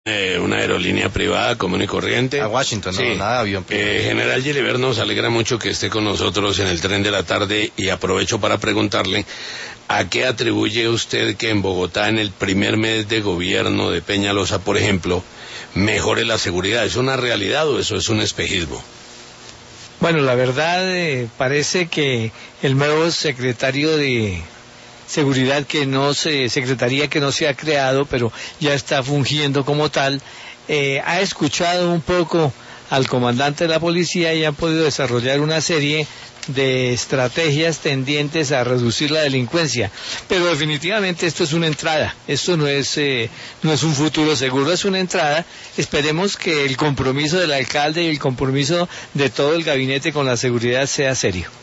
Una aerolínea privada común y corriente. A Washington, no, sí. nada de avión privado. General Gilibert, nos alegra mucho que esté con nosotros en el tren de la tarde y aprovecho para preguntarle ¿a qué atribuye usted que en Bogotá en el primer mes de gobierno de Peñalosa, por ejemplo, mejore la seguridad? ¿Es una realidad o eso es un espejismo? Bueno, la verdad parece que el nuevo secretario de Seguridad Secretaría que no se ha creado, pero ya está fungiendo como tal, ha escuchado un poco al comandante de la policía y han podido desarrollar una serie de estrategias tendientes a reducir la delincuencia. Pero definitivamente esto es una entrada, esto no es un futuro seguro, es una entrada. Esperemos que el compromiso del alcalde y el compromiso de todo el gabinete con la seguridad sea serio.